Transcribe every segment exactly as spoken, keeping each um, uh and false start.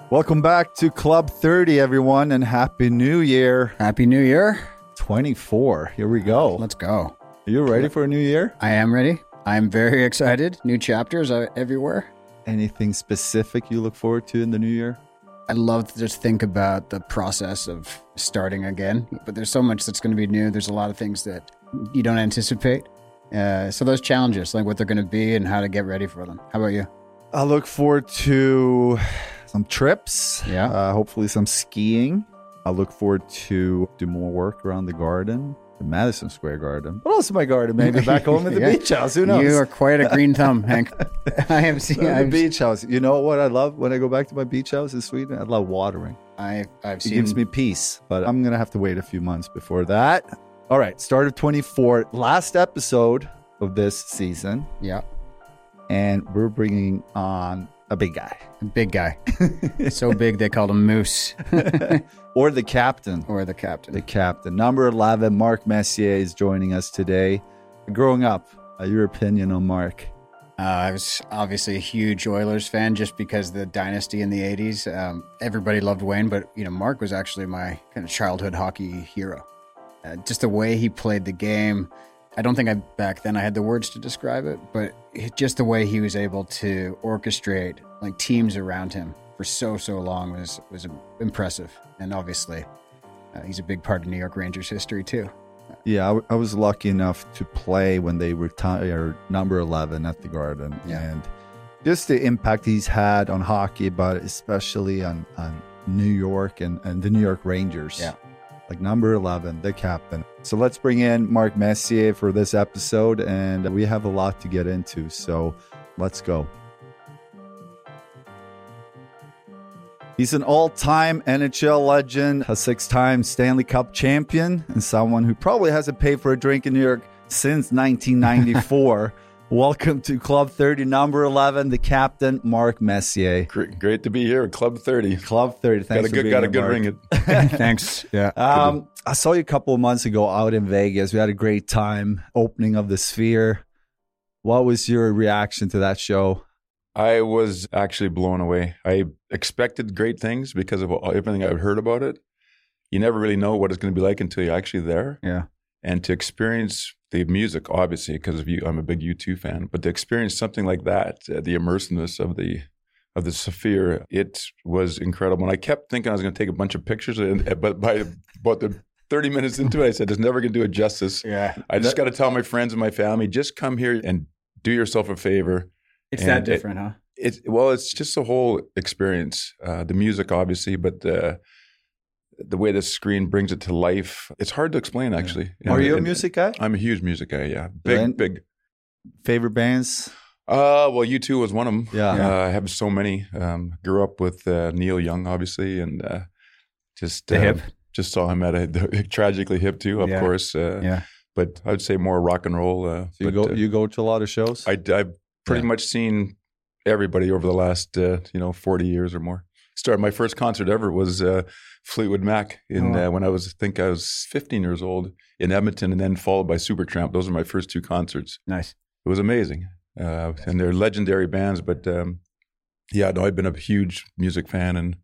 Welcome back to Club thirty, everyone, and Happy New Year. Happy New Year. twenty-four. Here we go. Let's go. Are you ready for a new year? I am ready. I'm very excited. New chapters uh, everywhere. Anything specific you look forward to in the new year? I love to just think about the process of starting again, but there's so much that's going to be new. There's a lot of things that you don't anticipate. Uh, so those challenges, like what they're going to be and how to get ready for them. How about you? I look forward to some trips. Yeah. Uh, hopefully some skiing. I look forward to do more work around the garden, the Madison Square Garden, but also my garden, maybe back home at the Yeah. beach house. Who knows? You are quite a green thumb, Hank. I have seen the I've, beach house. You know what I love when I go back to my beach house in Sweden? I love watering. I, I've It seen. gives me peace, but I'm going to have to wait a few months before that. All right, start of twenty-four, last episode of this season, Yeah. and we're bringing on a big guy. A big guy. So big they called him Moose. Or the captain. Or the captain. The captain. Number eleven, Mark Messier is joining us today. Growing up, uh, your opinion on Mark? Uh, I was obviously a huge Oilers fan just because the dynasty in the eighties. Um, everybody loved Wayne, but you know, Mark was actually my kind of childhood hockey hero. Uh, just the way he played the game. I don't think I back then I had the words to describe it, but it, just the way he was able to orchestrate like teams around him for so so long was was impressive. And obviously, uh, he's a big part of New York Rangers history too. Yeah, I, w- I was lucky enough to play when they retired number eleven at the Garden. Yeah. And just the impact he's had on hockey, but especially on, on New York and, and the New York Rangers. Yeah. Like number eleven, the captain. So let's bring in Mark Messier for this episode, and we have a lot to get into. So let's go. He's an all-time N H L legend, a six-time Stanley Cup champion, and someone who probably hasn't paid for a drink in New York since nineteen ninety-four. Welcome to Club thirty, number eleven, the captain, Mark Messier. Great, great to be here at Club thirty. Club thirty. Thanks got a for good, being got a here, good Mark. ring. It. Thanks. Yeah. Um, I saw you a couple of months ago out in Vegas. We had a great time opening of the Sphere. What was your reaction to that show? I was actually blown away. I expected great things because of everything I've heard about it. You never really know what it's going to be like until you're actually there. Yeah. And to experience the music, obviously, because of you, I'm a big U two fan. But to experience something like that, uh, the immersiveness of the of the Sphere, it was incredible. And I kept thinking I was going to take a bunch of pictures, and, but by about the thirty minutes into it, I said, "It's never going to do it justice." Yeah. I just got to tell my friends and my family, just come here and do yourself a favor. It's And that it- different, huh? It's well, it's just the whole experience. Uh, the music, obviously, but the the way the screen brings it to life. It's hard to explain, actually. You Are know, you a and- music guy? I'm a huge music guy. Yeah, big, And- big. Favorite bands? Uh, well, U two was one of them. Yeah. uh, I have so many. Um, grew up with uh, Neil Young, obviously, and uh, just The uh, hip. Just saw him at a tragically hip too, of Yeah. course. Uh, Yeah. But I would say more rock and roll. Uh, So you but, go uh, you go to a lot of shows? I, I've pretty Yeah. much seen everybody over the last, uh, you know, forty years or more. Started my first concert ever was uh, Fleetwood Mac in Oh. uh, when I was, I think I was fifteen years old in Edmonton, and then followed by Supertramp. Those are my first two concerts. Nice. It was amazing, uh, and they're legendary bands. But um, yeah, no, I've been a huge music fan, and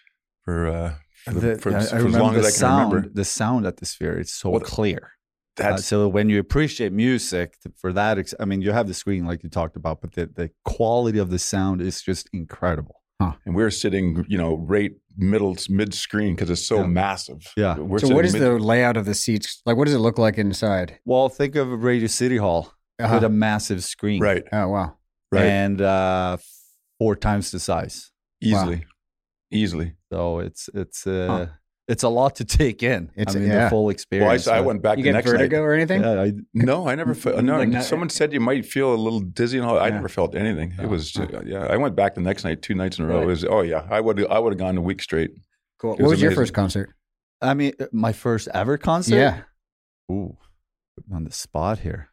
for uh, for, the, The- for, I- I for as remember long the as I can sound, remember. The sound at the Sphere, it's so Well, clear. Uh, That's so when you appreciate music for that, ex- I mean, you have the screen like you talked about, but the, the quality of the sound is just incredible. and we're sitting, you know, right middle mid screen because it's so Yeah. massive. Yeah. We're So sitting what is mid- the layout of the seats? Like, what does it look like inside? Well, think of Radio City Hall Uh-huh. with a massive screen. right? Oh, wow. Right. And uh, four times the size. Easily, easily. So it's it's uh, Huh. it's a lot to take in. It's- I mean, yeah. the full Well, I, experience. I Uh, went back You the get next vertigo night. or anything? Yeah, I, No, I never felt. No, Like not- someone said you might feel a little dizzy and all. I Yeah. never felt anything. Oh, It was huh. ju- yeah. I went back the next night, two nights in a row. Right. It was oh yeah. I would I would have gone a week straight. Cool. It What was was your amazing. first concert? I mean, uh, my first ever concert. Yeah. Ooh, put me on the spot here.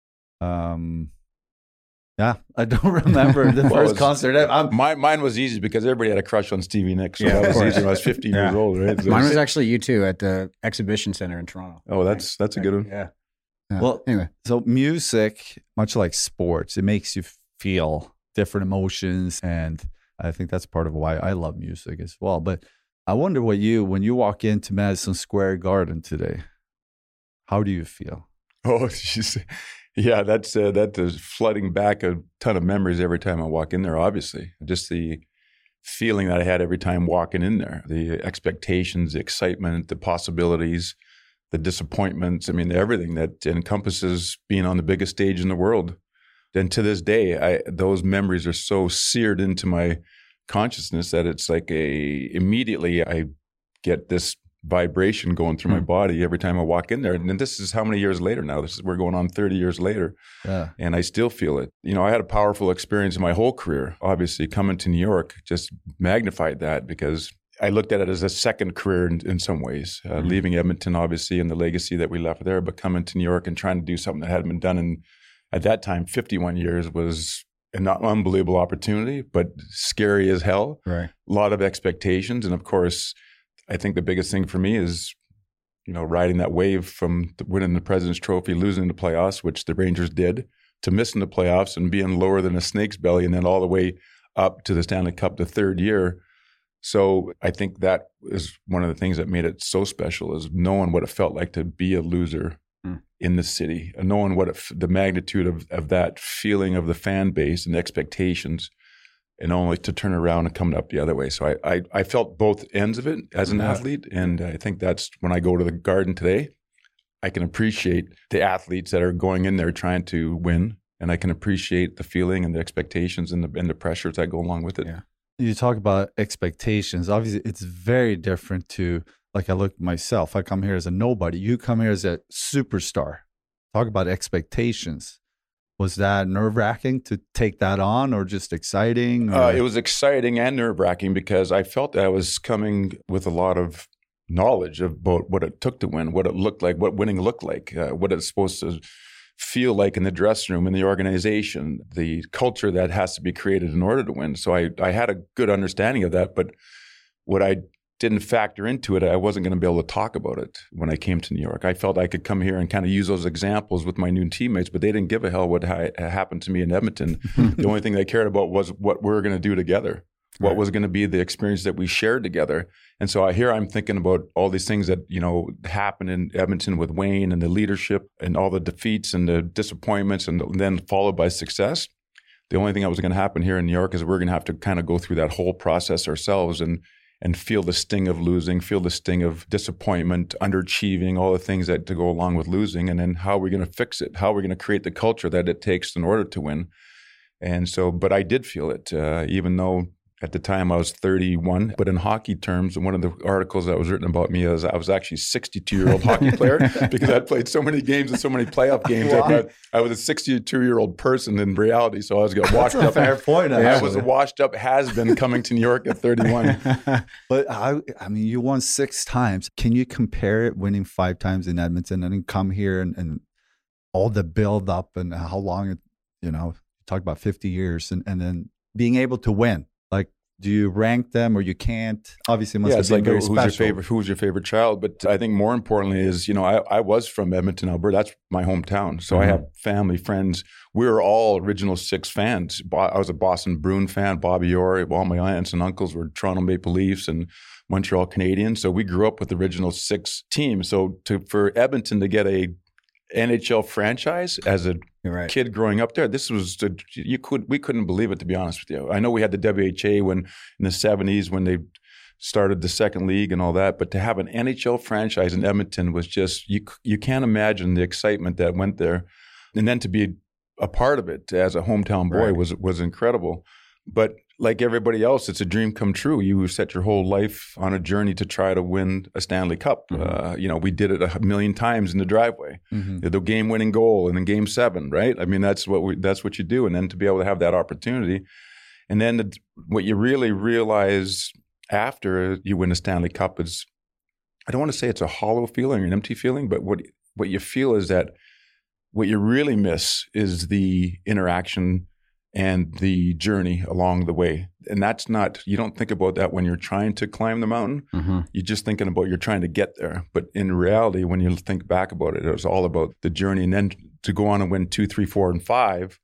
Um, yeah, I don't remember the Well, first it's- concert. ever. I'm, My, mine was easy because everybody had a crush on Stevie Nicks. So Yeah, of that was course. easy when I was fifteen Yeah. years old, right? So- Mine was actually U two at the Exhibition Center in Toronto. oh, that's that's a good one. Yeah. Yeah. Well, anyway. so music, much like sports, it makes you feel different emotions. And I think that's part of why I love music as well. But I wonder what you, when you walk into Madison Square Garden today, how do you feel? Oh, geez. Yeah, that's uh, that is flooding back a ton of memories every time I walk in there, obviously. Just the feeling that I had every time walking in there, the expectations, the excitement, the possibilities, the disappointments. I mean, everything that encompasses being on the biggest stage in the world. And to this day, I, those memories are so seared into my consciousness that it's like a, immediately I get this vibration going through my body every time I walk in there. And this is how many years later now? This is, we're going on thirty years later. Yeah. And I still feel it. You know, I had a powerful experience in my whole career. Obviously, coming to New York just magnified that because I looked at it as a second career in, in some ways, uh, mm-hmm. leaving Edmonton, obviously, and the legacy that we left there, but coming to New York and trying to do something that hadn't been done in, at that time, fifty-one years was an unbelievable opportunity, but scary as hell. Right. A lot of expectations. And of course, I think the biggest thing for me is, you know, riding that wave from winning the President's Trophy, losing the playoffs, which the Rangers did, to missing the playoffs and being lower than a snake's belly, and then all the way up to the Stanley Cup the third year. So I think that is one of the things that made it so special, is knowing what it felt like to be a loser mm. in the city, and knowing what it, the magnitude of, of that feeling of the fan base and expectations, and only to turn around and come up the other way. So I, I, I felt both ends of it as an yeah. athlete. And I think that's when I go to the Garden today, I can appreciate the athletes that are going in there trying to win. And I can appreciate the feeling and the expectations and the, and the pressures that go along with it. Yeah. You talk about expectations. Obviously, it's very different to, like I look myself, I come here as a nobody. You come here as a superstar. Talk about expectations. Was that nerve-wracking to take that on, or just exciting? Or? Uh, it was exciting and nerve-wracking because I felt that I was coming with a lot of knowledge about what it took to win, what it looked like, what winning looked like, uh, what it's supposed to feel like in the dressing room, in the organization, the culture that has to be created in order to win. So I, I had a good understanding of that, but what I didn't factor into it, I wasn't going to be able to talk about it when I came to New York. I felt I could come here and kind of use those examples with my new teammates, but they didn't give a hell what ha- happened to me in Edmonton. The only thing they cared about was what we were going to do together, what right. was going to be the experience that we shared together. And so I, here I'm thinking about all these things that, you know, happened in Edmonton with Wayne and the leadership and all the defeats and the disappointments, and then followed by success. The only thing that was going to happen here in New York is we're going to have to kind of go through that whole process ourselves and and feel the sting of losing, feel the sting of disappointment, underachieving, all the things that to go along with losing, and then how are we going to fix it? How are we going to create the culture that it takes in order to win? And so, but I did feel it, uh, even though at the time I was thirty-one. But in hockey terms, one of the articles that was written about me is I was actually a sixty-two-year-old hockey player because I'd played so many games and so many playoff games. Wow. I, I was a sixty-two-year-old person in reality, so I was got washed up. Fair point. I actually. was a washed-up has-been coming to New York at thirty-one. But I, I mean, you won six times. Can you compare it, winning five times in Edmonton and then come here and, and all the build-up and how long it, you know, talk about fifty years and, and then being able to win? Like, do you rank them or you can't? Obviously, it must yeah, have it's been like very who's special. Your favorite, who's your favorite child? But I think more importantly is, you know, I, I was from Edmonton, Alberta. That's my hometown. So mm-hmm. I have family, friends. We were all Original Six fans. I was a Boston Bruin fan, Bobby Orr. All my aunts and uncles were Toronto Maple Leafs and Montreal Canadiens. So we grew up with the Original Six team. So to for Edmonton to get a N H L franchise as a right. kid growing up there, this was the, you could we couldn't believe it, to be honest with you. I know we had the W H A when in the seventies when they started the second league and all that, but to have an N H L franchise in Edmonton was just you you can't imagine the excitement that went there, and then to be a part of it as a hometown boy right. was was incredible. But like everybody else, it's a dream come true. You set your whole life on a journey to try to win a Stanley Cup. Mm-hmm. Uh, you know, we did it a million times in the driveway. Mm-hmm. The game-winning goal, and then Game Seven, right? I mean, that's what we that's what you do. And then to be able to have that opportunity, and then the, what you really realize after you win a Stanley Cup is, I don't want to say it's a hollow feeling or an empty feeling, but what what you feel is that what you really miss is the interaction and the journey along the way. And that's not, you don't think about that when you're trying to climb the mountain. Mm-hmm. You're just thinking about you're trying to get there. But in reality, when you think back about it, it was all about the journey. And then to go on and win two, three, four, and five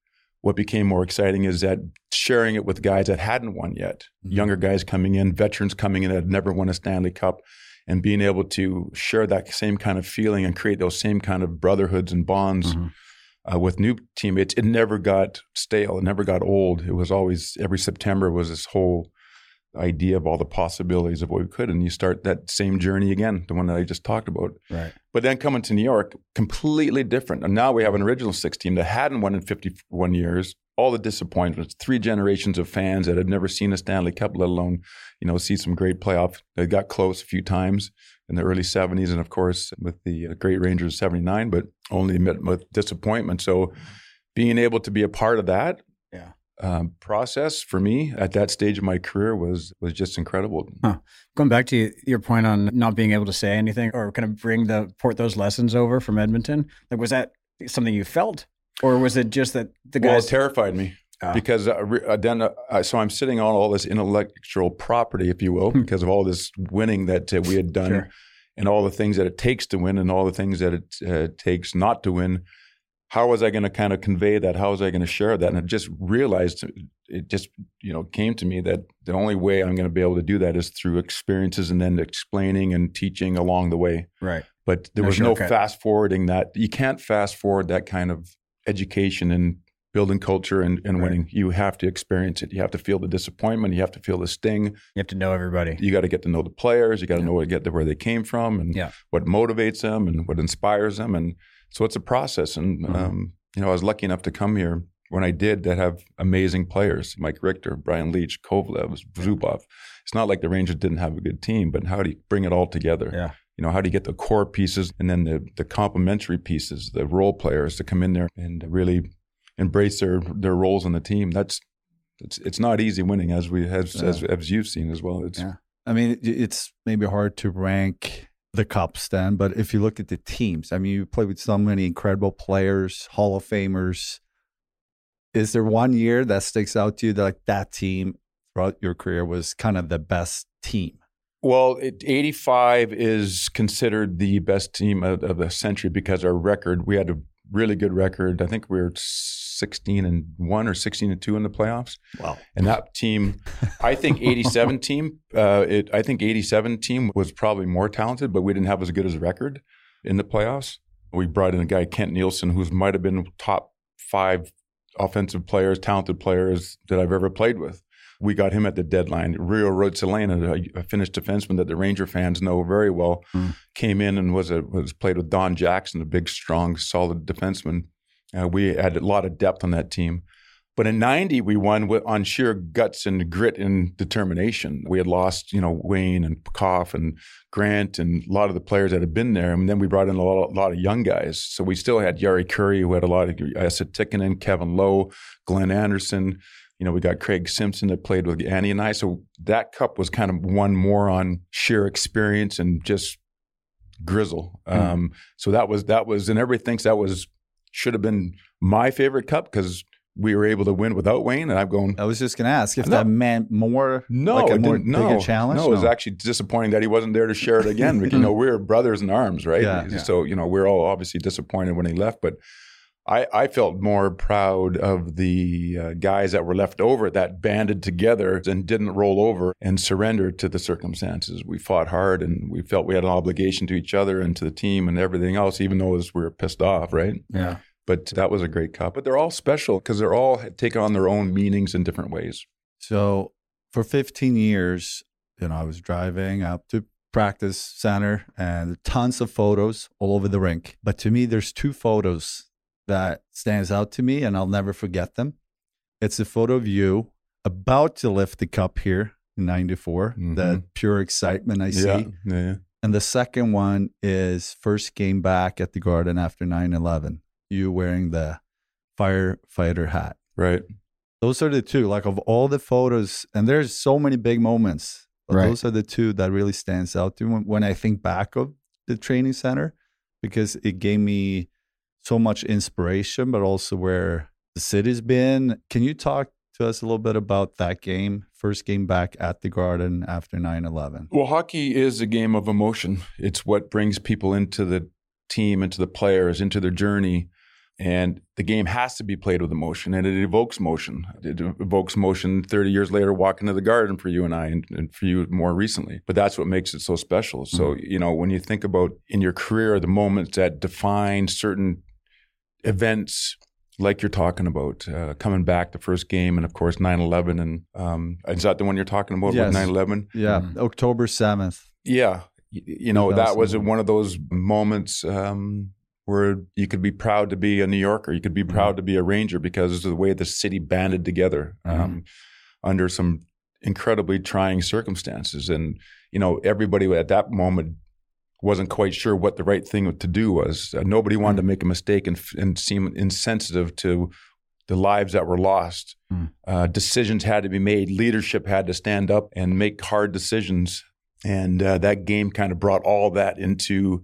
what became more exciting is that sharing it with guys that hadn't won yet, mm-hmm. younger guys coming in, veterans coming in that had never won a Stanley Cup, and being able to share that same kind of feeling and create those same kind of brotherhoods and bonds mm-hmm. uh, with new teammates. It never got stale. It never got old. It was always, every September was this whole idea of all the possibilities of what we could. And you start that same journey again, the one that I just talked about. Right. But then coming to New York, completely different. And now we have an original six team that hadn't won in fifty-one years. All the disappointments, three generations of fans that had never seen a Stanley Cup, let alone, you know, see some great playoff. They got close a few times in the early seventies, and of course with the great Rangers seventy-nine, but only met with disappointment. So being able to be a part of that yeah. um, process for me at that stage of my career was was just incredible. Huh. Going back to your point on not being able to say anything or kind of bring the port those lessons over from Edmonton, like was that something you felt? Or was it just that the guys... Well, it terrified me uh, because uh, then, uh, so I'm sitting on all this intellectual property, if you will, because of all this winning that uh, we had done sure. and all the things that it takes to win and all the things that it uh, takes not to win. How was I going to kind of convey that? How was I going to share that? And I just realized, it just, you know, came to me that the only way I'm going to be able to do that is through experiences and then explaining and teaching along the way. Right. But there no was shortcut. no fast forwarding that. You can't fast forward that kind of education and building culture and, and right. winning. You have to experience it. You have to feel the disappointment. You have to feel the sting. You have to know everybody. You got to get to know the players. You got to yeah. know where, get to where they came from and yeah. what motivates them and what inspires them. And so it's a process. And, mm-hmm. um, you know, I was lucky enough to come here when I did that have amazing players, Mike Richter, Brian Leetch, Kovalev, Zubov. It's not like the Rangers didn't have a good team, but how do you bring it all together? Yeah. You know, how do you get the core pieces and then the the complementary pieces, the role players to come in there and really embrace their their roles in the team? That's it's it's not easy winning, as we as yeah. as, as you've seen as well. It's yeah. I mean, it's maybe hard to rank the cups then, but if you look at the teams, I mean, you play with so many incredible players, Hall of Famers. Is there one year that sticks out to you that like that team throughout your career was kind of the best team? Well, it, eighty-five is considered the best team of, of the century because our record, we had a really good record. I think we were sixteen and one or sixteen and two in the playoffs. Wow. And that team, I think eighty-seven team, uh, it, I think eighty-seven team was probably more talented, but we didn't have as good as a record in the playoffs. We brought in a guy, Kent Nielsen, who might have been top five offensive players, talented players that I've ever played with. We got him at the deadline. Rio Ruotsalainen, a Finnish defenseman that the Ranger fans know very well, mm. came in and was a, was played with Don Jackson, a big, strong, solid defenseman. Uh, we had a lot of depth on that team. But in ninety, we won with, on sheer guts and grit and determination. We had lost, you know, Wayne and Koff and Grant and a lot of the players that had been there. And then we brought in a lot, a lot of young guys. So we still had Jari Kurri, who had a lot of Esa Tikkanen, Kevin Lowe, Glenn Anderson. You know, we got Craig Simpson that played with Annie and I. So that cup was kind of won more on sheer experience and just grizzle. Mm. Um, so that was, that was, and everybody thinks that was, should have been my favorite cup because we were able to win without Wayne. And I'm going, I was just going to ask if no, that meant more, no, like a it more didn't, no, bigger challenge. No, it was no. actually disappointing that he wasn't there to share it again. Because, you know, we're brothers in arms, right? Yeah, yeah. So, you know, we're all obviously disappointed when he left, but I, I felt more proud of the uh, guys that were left over that banded together and didn't roll over and surrender to the circumstances. We fought hard and we felt we had an obligation to each other and to the team and everything else, even though we were pissed off, right? Yeah. But that was a great cup. But they're all special because they're all taking on their own meanings in different ways. So for fifteen years, you know, I was driving up to practice center and tons of photos all over the rink. But to me, there's two photos that stands out to me, and I'll never forget them. It's a photo of you about to lift the cup here in ninety-four, mm-hmm. that pure excitement I see. Yeah, yeah. And the second one is first game back at the Garden after nine eleven, you wearing the firefighter hat. Right. Those are the two, like of all the photos, and there's so many big moments, but right. those are the two that really stands out to me when, when I think back of the training center, because it gave me so much inspiration, but also where the city's been. Can you talk to us a little bit about that game, first game back at the Garden after nine eleven? Well, hockey is a game of emotion. It's what brings people into the team, into the players, into their journey. And the game has to be played with emotion, and it evokes motion. It evokes motion thirty years later, walking to the Garden for you and I, and, and for you more recently. But that's what makes it so special. So, mm-hmm. you know, when you think about in your career, the moments that define certain events, like you're talking about, uh, coming back the first game, and of course, nine eleven. And um, is that the one you're talking about, yes. with nine eleven? Yeah, mm-hmm. October seventh. Yeah. You, you know, that was one of those moments um, where you could be proud to be a New Yorker. You could be proud mm-hmm. to be a Ranger because of the way the city banded together um, mm-hmm. under some incredibly trying circumstances. And, you know, everybody at that moment wasn't quite sure what the right thing to do was. Uh, nobody wanted mm-hmm. to make a mistake and, and seem insensitive to the lives that were lost. Mm-hmm. Uh, decisions had to be made. Leadership had to stand up and make hard decisions. And uh, that game kind of brought all that into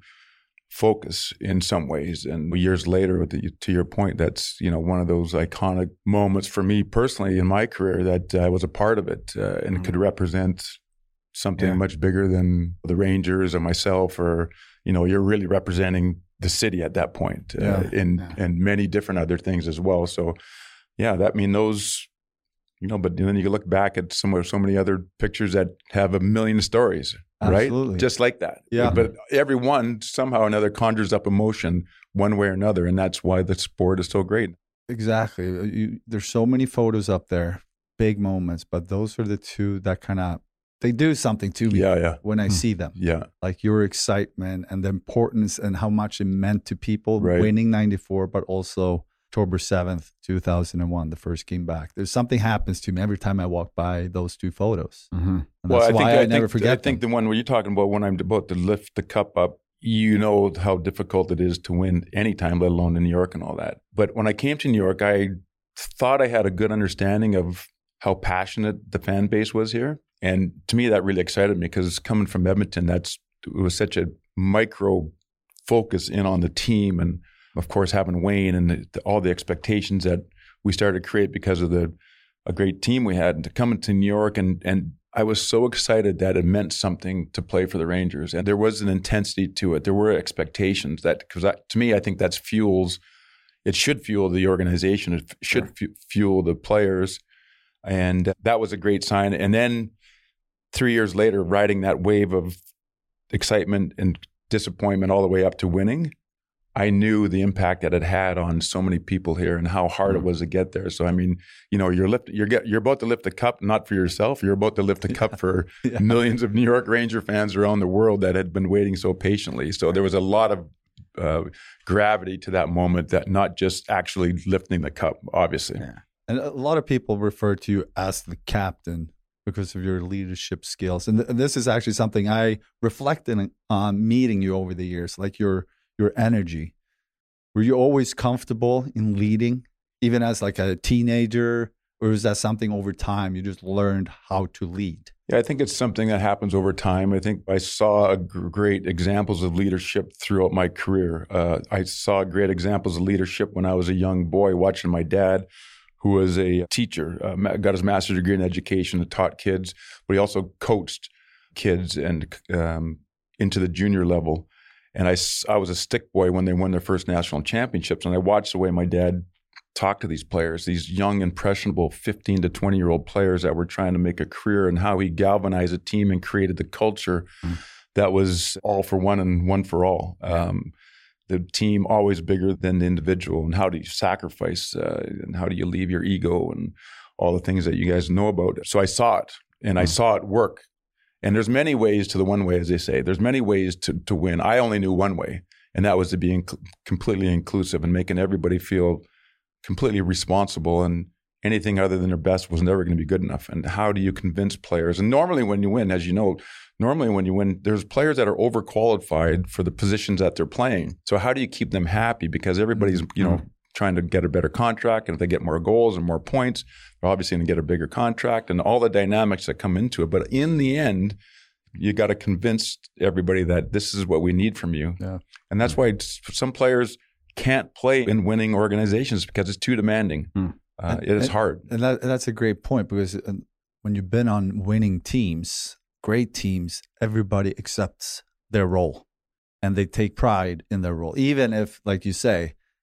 focus in some ways. And years later, to your point, that's, you know, one of those iconic moments for me personally in my career that I uh, was a part of it uh, and mm-hmm. could represent something yeah. much bigger than the Rangers or myself, or, you know, you're really representing the city at that point uh, yeah. in yeah. and many different other things as well. So, yeah, that I mean those. You know, but then you look back at some so many other pictures that have a million stories, Absolutely. right? Just like that. Yeah. But every one somehow or another conjures up emotion one way or another, and that's why the sport is so great. Exactly. You, there's so many photos up there, big moments, but those are the two that kind of they do something to me. Yeah, yeah. When I see them, yeah, like your excitement and the importance and how much it meant to people right. winning ninety-four, but also October seventh, two thousand one, the first game back. There's something happens to me every time I walk by those two photos. Mm-hmm. And that's well, I why think, I, I never think, forget I think them. the one where you're talking about when I'm about to lift the cup up, you know how difficult it is to win anytime, let alone in New York and all that. But when I came to New York, I thought I had a good understanding of how passionate the fan base was here. And to me, that really excited me because coming from Edmonton, that's it was such a micro focus in on the team, and of course, having Wayne and the, the, all the expectations that we started to create because of the a great team we had, and to come into New York, and and I was so excited that it meant something to play for the Rangers, and there was an intensity to it. There were expectations that, because to me, I think that's fuels. It should fuel the organization. It should sure. f- fuel the players, and that was a great sign. And then three years later, riding that wave of excitement and disappointment all the way up to winning, I knew the impact that it had on so many people here and how hard mm-hmm. it was to get there. So, I mean, you know, you're lift, you're get, you're about to lift the cup, not for yourself. You're about to lift the yeah. cup for yeah. millions of New York Ranger fans around the world that had been waiting so patiently. So there was a lot of uh, gravity to that moment, that not just actually lifting the cup, obviously. Yeah. And a lot of people refer to you as the captain because of your leadership skills. And, th- and this is actually something I reflected on meeting you over the years, like your your energy. Were you always comfortable in leading, even as like a teenager, or is that something over time you just learned how to lead? Yeah, I think it's something that happens over time. I think I saw great examples of leadership throughout my career. Uh, I saw great examples of leadership when I was a young boy, watching my dad, who was a teacher, uh, got his master's degree in education and taught kids, but he also coached kids and um, into the junior level. And I, I was a stick boy when they won their first national championships. And I watched the way my dad talked to these players, these young, impressionable fifteen to twenty-year-old players that were trying to make a career, and how he galvanized a team and created the culture mm. that was all for one and one for all. Um, the team always bigger than the individual, and how do you sacrifice uh, and how do you leave your ego and all the things that you guys know about. So I saw it, and mm. I saw it work. And there's many ways to the one way, as they say. There's many ways to, to win. I only knew one way, and that was to be inc- completely inclusive and making everybody feel completely responsible, and anything other than their best was never going to be good enough. And how do you convince players? And normally when you win, as you know, normally when you win, there's players that are overqualified for the positions that they're playing. So how do you keep them happy? Because everybody's, you know, trying to get a better contract, and if they get more goals and more points, they're obviously going to get a bigger contract, and all the dynamics that come into it. But in the end, you got to convince everybody that this is what we need from you. Yeah. And that's why some players can't play in winning organizations, because it's too demanding. Mm. Uh, and, it is and, hard. And that, that's a great point, because when you've been on winning teams, great teams, everybody accepts their role and they take pride in their role. Even if, like you say,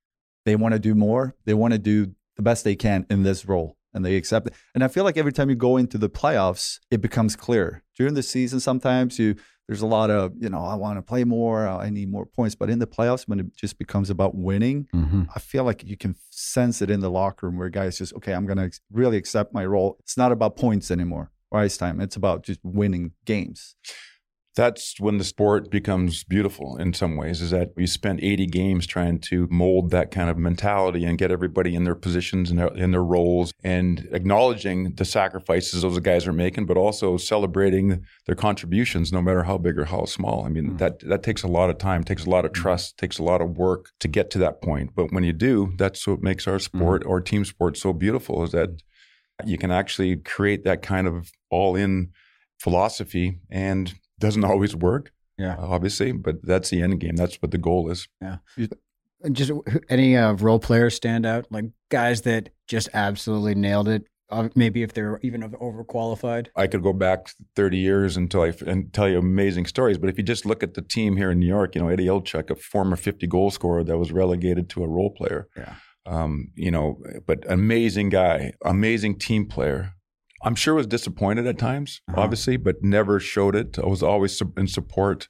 they want to do more. They want to do the best they can in this role, and they accept it. And I feel like every time you go into the playoffs, it becomes clear. During the season, sometimes you there's a lot of, you know, I want to play more, I need more points. But in the playoffs, when it just becomes about winning, mm-hmm. I feel like you can sense it in the locker room where guys just, okay, I'm going to really accept my role. It's not about points anymore or ice time. It's about just winning games. That's when the sport becomes beautiful in some ways, is that you spend eighty games trying to mold that kind of mentality and get everybody in their positions and in, in their roles, and acknowledging the sacrifices those guys are making, but also celebrating their contributions, no matter how big or how small. I mean, mm-hmm. that that takes a lot of time, takes a lot of trust, mm-hmm. takes a lot of work to get to that point. But when you do, that's what makes our sport mm-hmm. or team sport so beautiful, is that you can actually create that kind of all-in philosophy, and doesn't always work, yeah, uh, obviously, but that's the end game. That's what the goal is. Yeah. Just any uh, role players stand out, like guys that just absolutely nailed it. Uh, maybe if they're even overqualified. I could go back thirty years until I and tell you amazing stories. But if you just look at the team here in New York, you know, Eddie Olczyk, a former fifty goal scorer that was relegated to a role player. Yeah. Um, you know, but amazing guy, amazing team player. I'm sure was disappointed at times, uh-huh. obviously, but never showed it. I was always in support.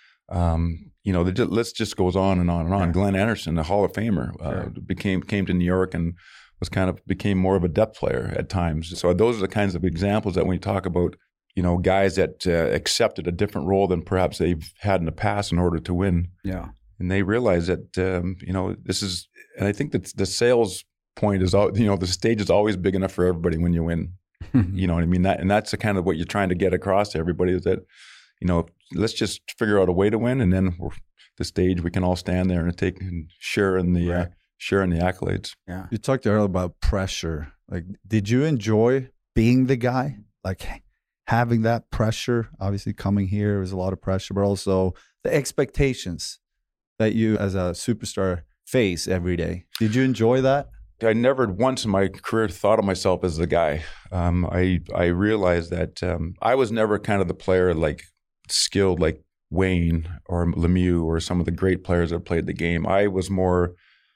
Um, you know, the list just goes on and on and on. Yeah. Glenn Anderson, the Hall of Famer, uh, sure. became came to New York and was kind of became more of a depth player at times. So those are the kinds of examples that when you talk about, you know, guys that uh, accepted a different role than perhaps they've had in the past in order to win. Yeah, and they realize that um, you know, this is, and I think that the sales point is, you know, the stage is always big enough for everybody when you win. You know what I mean? That, and that's the kind of what you're trying to get across to everybody, is that, you know, let's just figure out a way to win, and then we're, the stage we can all stand there and take and share in the right. uh, share in the accolades. Yeah. You talked earlier about pressure. Like, did you enjoy being the guy? Like having that pressure? Obviously, coming here was a lot of pressure, but also the expectations that you as a superstar face every day. Did you enjoy that? I never once in my career thought of myself as the guy. Um, I I realized that um, I was never kind of the player like skilled like Wayne or Lemieux or some of the great players that played the game. I was more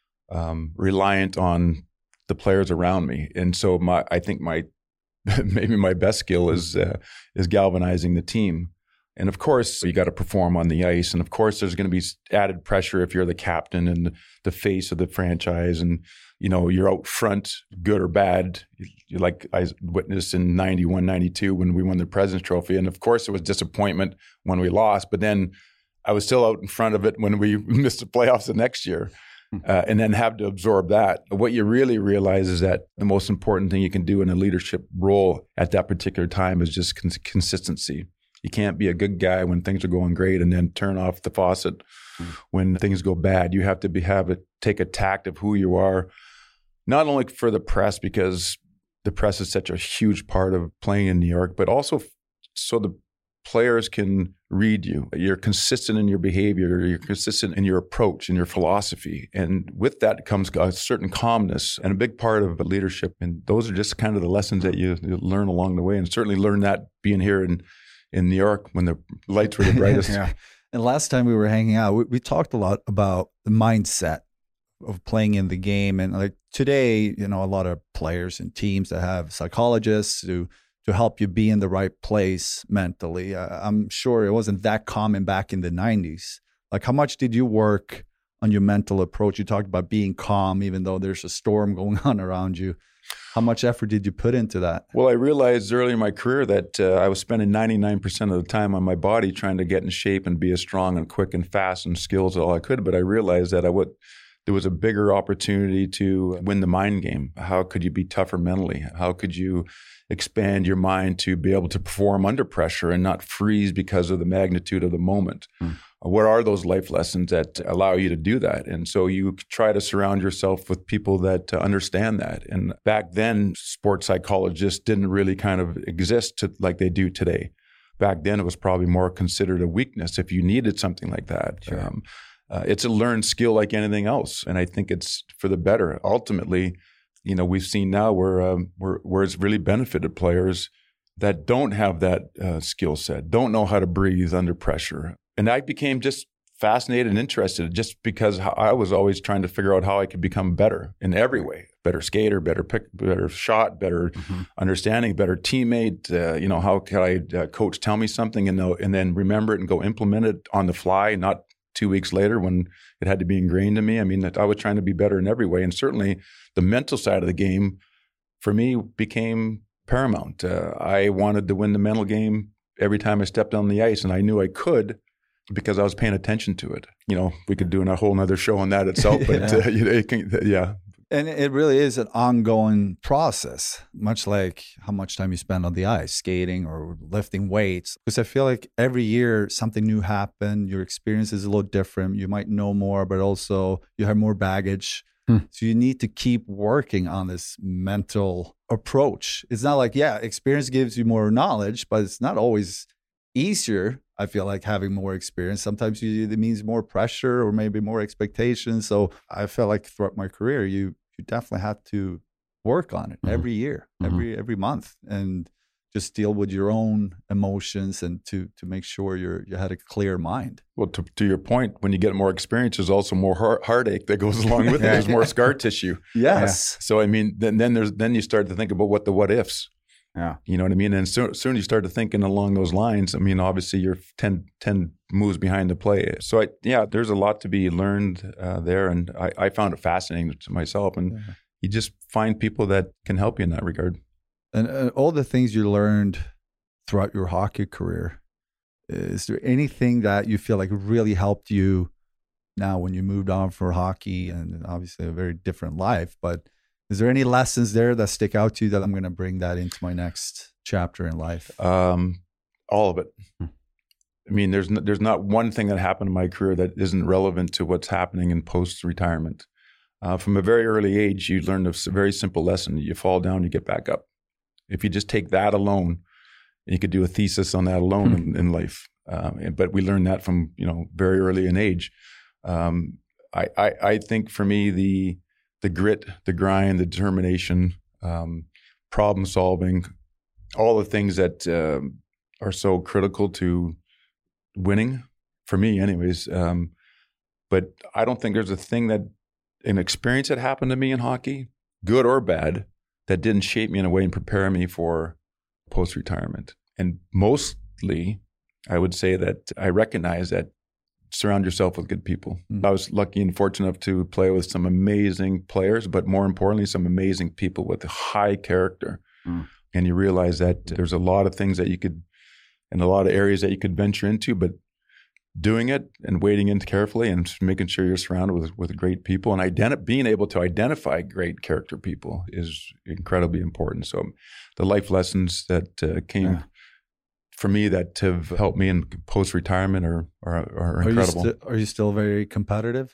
um, reliant on the players around me, and so my I think my maybe my best skill is uh, is galvanizing the team. And of course, you got to perform on the ice, and of course, there's going to be added pressure if you're the captain and the face of the franchise, and you know, you're out front, good or bad, like I witnessed in ninety-one, ninety-two when we won the President's Trophy. And of course, it was disappointment when we lost, but then I was still out in front of it when we missed the playoffs the next year, uh, and then have to absorb that. What you really realize is that the most important thing you can do in a leadership role at that particular time is just cons- consistency. You can't be a good guy when things are going great and then turn off the faucet mm. when things go bad. You have to be have it take a tact of who you are, not only for the press, because the press is such a huge part of playing in New York, but also f- so the players can read you. You're consistent in your behavior. You're consistent in your approach and your philosophy. And with that comes a certain calmness and a big part of leadership. And those are just kind of the lessons that you, you learn along the way, and certainly learn that being here in in New York when the lights were the brightest. Yeah. And last time we were hanging out, we, we talked a lot about the mindset of playing in the game. And like today, you know, a lot of players and teams that have psychologists to to help you be in the right place mentally. Uh, I'm sure it wasn't that common back in the nineties. Like, how much did you work on your mental approach? You talked about being calm, even though there's a storm going on around you. How much effort did you put into that? Well, I realized early in my career that uh, I was spending ninety-nine percent of the time on my body trying to get in shape and be as strong and quick and fast and skills as all I could. But I realized that I would, there was a bigger opportunity to win the mind game. How could you be tougher mentally? How could you expand your mind to be able to perform under pressure and not freeze because of the magnitude of the moment? Mm. What are those life lessons that allow you to do that? And so you try to surround yourself with people that uh, understand that. And back then, sports psychologists didn't really kind of exist to, like they do today. Back then, it was probably more considered a weakness if you needed something like that. Sure. Um, uh, it's a learned skill like anything else. And I think it's for the better. Ultimately, you know, we've seen now where, um, where, where it's really benefited players that don't have that uh, skill set, don't know how to breathe under pressure. And I became just fascinated and interested just because I was always trying to figure out how I could become better in every way. Better skater, better pick, better shot, better mm-hmm. understanding, better teammate. Uh, you know, how could I, uh, coach tell me something and, know, and then remember it and go implement it on the fly, not two weeks later when it had to be ingrained in me. I mean, that I was trying to be better in every way. And certainly the mental side of the game for me became paramount. Uh, I wanted to win the mental game every time I stepped on the ice, and I knew I could because I was paying attention to it. You know, we could do a whole nother show on that itself, but yeah. Uh, you know, it can, yeah. And it really is an ongoing process, much like how much time you spend on the ice, skating or lifting weights. Because I feel like every year something new happened, your experience is a little different. You might know more, but also you have more baggage. Hmm. So you need to keep working on this mental approach. It's not like, yeah, experience gives you more knowledge, but it's not always easier. I feel like having more experience. Sometimes you, it means more pressure or maybe more expectations. So I felt like throughout my career, you you definitely had to work on it mm-hmm. every year, mm-hmm. every every month, and just deal with your own emotions and to to make sure you're you had a clear mind. Well, to, to your point, when you get more experience, there's also more heart, heartache that goes along with it. There's more scar tissue. Yes. Yeah. So I mean, then then there's then you start to think about what the what ifs. Yeah. You know what I mean? And so, soon you start to thinking along those lines, I mean, obviously you're ten, ten moves behind the play. So I, yeah, there's a lot to be learned uh, there. And I, I found it fascinating to myself. And yeah. you just find people that can help you in that regard. And uh, all the things you learned throughout your hockey career, is there anything that you feel like really helped you now when you moved on for hockey and obviously a very different life, but is there any lessons there that stick out to you that I'm going to bring that into my next chapter in life? Um, all of it. I mean, there's no, there's not one thing that happened in my career that isn't relevant to what's happening in post-retirement. Uh, from a very early age, you learn a very simple lesson. You fall down, you get back up. If you just take that alone, you could do a thesis on that alone in, in life. Um, and, but we learned that from, you know, very early in age. Um, I, I, I think for me, the the grit, the grind, the determination, um, problem solving, all the things that uh, are so critical to winning, for me anyways. Um, but I don't think there's a thing that, an experience that happened to me in hockey, good or bad, that didn't shape me in a way and prepare me for post-retirement. And mostly, I would say that I recognize that surround yourself with good people. Mm. I was lucky and fortunate enough to play with some amazing players, but more importantly, some amazing people with high character. Mm. And you realize that there's a lot of things that you could, and a lot of areas that you could venture into, but doing it and wading in carefully and making sure you're surrounded with, with great people and identi- being able to identify great character people is incredibly important. So the life lessons that uh, came yeah. for me that have helped me in post-retirement are, are, are incredible. Are you, sti- are you still very competitive?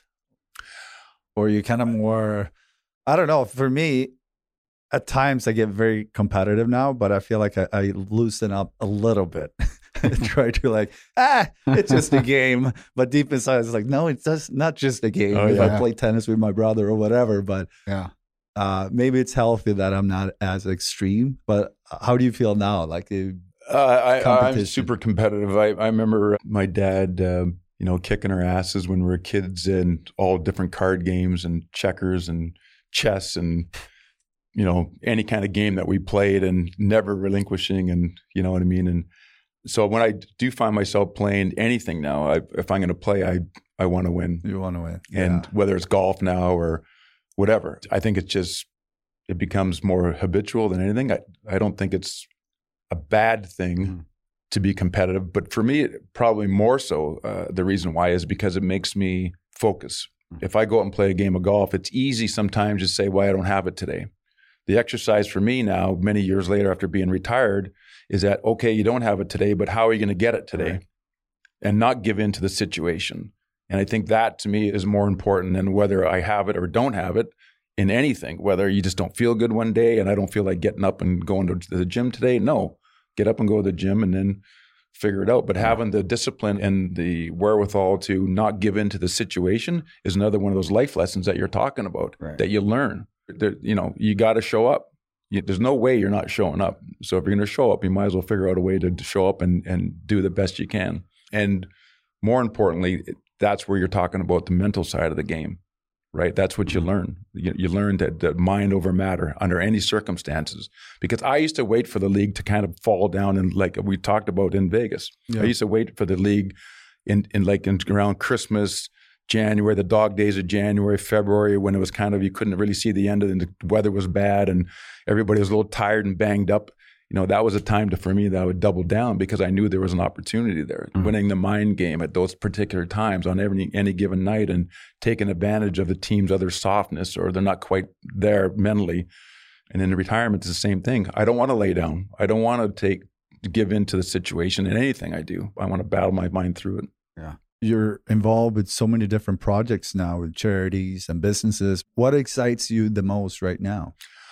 Or are you kind of more, I don't know, for me, at times I get very competitive now, but I feel like I, I loosen up a little bit. Try to like, ah, it's just a game. But deep inside, it's like, no, it's just not just a game. Oh, if yeah. I play tennis with my brother or whatever, but yeah. uh, maybe it's healthy that I'm not as extreme. But how do you feel now? Like, the Uh, I, I'm super competitive. I, I remember my dad, uh, you know, kicking our asses when we were kids in all different card games and checkers and chess and, you know, any kind of game that we played and never relinquishing and, you know what I mean? And so when I do find myself playing anything now, I, if I'm going to play, I, I want to win. You want to win. And yeah. whether it's golf now or whatever, I think it's just, it becomes more habitual than anything. I, I don't think it's a bad thing mm. to be competitive, but for me, probably more so. Uh, the reason why is because it makes me focus. Mm. If I go out and play a game of golf, it's easy sometimes to say, "Why I don't have it today." The exercise for me now, many years later after being retired, is that okay, you don't have it today, but how are you going to get it today? Right. And not give in to the situation. And I think that to me is more important than whether I have it or don't have it. In anything, whether you just don't feel good one day and I don't feel like getting up and going to the gym today. No, get up and go to the gym and then figure it out. But having the discipline and the wherewithal to not give in to the situation is another one of those life lessons that you're talking about, right. that you learn. That, you know, you got to show up. You, there's no way you're not showing up. So if you're going to show up, you might as well figure out a way to, to show up and, and do the best you can. And more importantly, that's where you're talking about the mental side of the game, right? That's what you learn. You, you learn that, that mind over matter under any circumstances. Because I used to wait for the league to kind of fall down, and like we talked about in Vegas, yeah. I used to wait for the league in, in like in, around Christmas, January, the dog days of January, February, when it was kind of, you couldn't really see the end of it, and the weather was bad and everybody was a little tired and banged up. You know, that was a time to, for me, that I would double down because I knew there was an opportunity there. Mm-hmm. Winning the mind game at those particular times on every, any given night and taking advantage of the team's other softness, or they're not quite there mentally. And in the retirement, it's the same thing. I don't want to lay down. I don't want to take, give in to the situation in anything I do. I want to battle my mind through it. Yeah. You're involved with so many different projects now with charities and businesses. What excites you the most right now?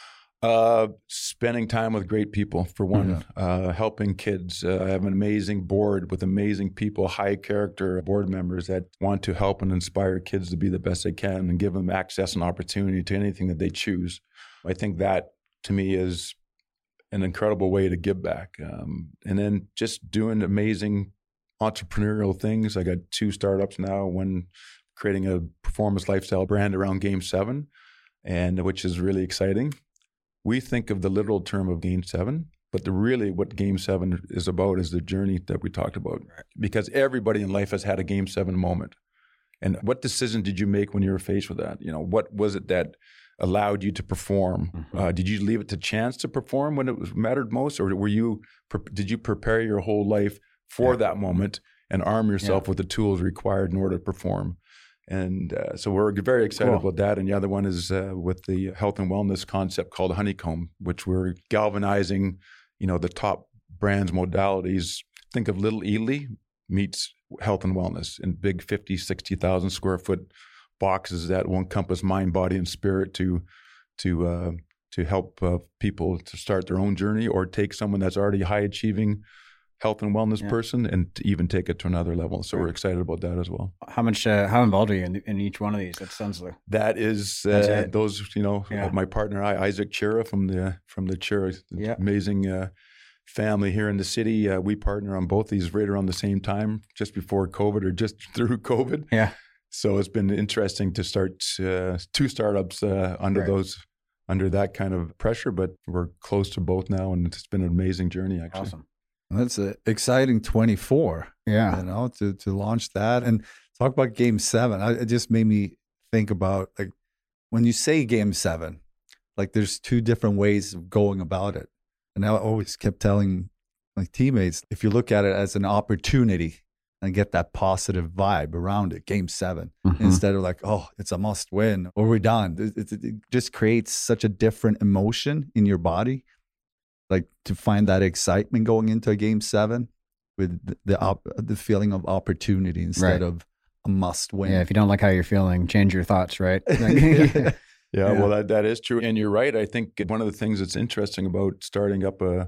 Uh, spending time with great people, for one, yeah. uh, helping kids. Uh, I have an amazing board with amazing people, high character board members that want to help and inspire kids to be the best they can and give them access and opportunity to anything that they choose. I think that, to me, is an incredible way to give back. Um, and then just doing amazing entrepreneurial things. I got two startups now, one creating a performance lifestyle brand around Game seven, and which is really exciting. We think of the literal term of Game seven, but the really what Game seven is about is the journey that we talked about. Right. Because everybody in life has had a Game seven moment. And what decision did you make when you were faced with that? You know, what was it that allowed you to perform? Mm-hmm. Uh, did you leave it to chance to perform when it was mattered most, or were you? Did you prepare your whole life for yeah. that moment and arm yourself yeah. with the tools required in order to perform? And uh, so we're very excited cool. about that. And the other one is uh, with the health and wellness concept called Honeycomb, which we're galvanizing, you know, the top brands, modalities. Think of Little Ely meets health and wellness in big fifty, sixty thousand square foot boxes that will encompass mind, body, and spirit to to uh, to help uh, people to start their own journey, or take someone that's already high achieving health and wellness yeah. person and to even take it to another level. So right. we're excited about that as well. How much, uh, how involved are you in, in each one of these? That sounds like that is uh, those, you know, yeah. my partner, I, Isaac Chira from the, from the Chira, yeah. amazing uh, family here in the city. Uh, we partner on both these right around the same time, just before COVID or just through COVID. Yeah. So it's been interesting to start uh, two startups uh, under right. those, under that kind of pressure, but we're close to both now, and it's been an amazing journey, actually. Awesome. That's an exciting twenty-four. Yeah. You know, to, to launch that and talk about Game seven. I, it just made me think about, like, when you say Game seven, like, there's two different ways of going about it. And I always kept telling my teammates, if you look at it as an opportunity and get that positive vibe around it, Game seven, mm-hmm. instead of like, oh, it's a must win or we're done. It, it, it just creates such a different emotion in your body. Like, to find that excitement going into a Game seven with the the, op- the feeling of opportunity instead right. of a must win. Yeah, if you don't like how you're feeling, change your thoughts, right? yeah. yeah, yeah, well, that, that is true. And you're right. I think one of the things that's interesting about starting up a